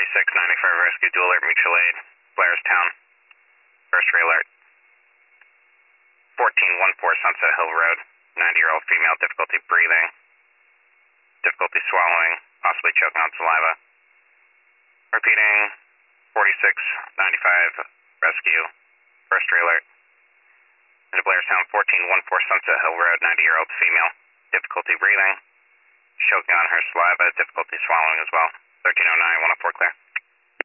4695 rescue, dual alert, mutual aid, Blairstown, first alert. 1414 Sunset Hill Road, 90-year-old female, difficulty breathing, difficulty swallowing, possibly choking on saliva. Repeating, 4695 rescue, first alert. Into Blairstown, 1414 Sunset Hill Road, 90-year-old female, difficulty breathing, choking on her saliva, difficulty swallowing as well. 1309, 104 clear.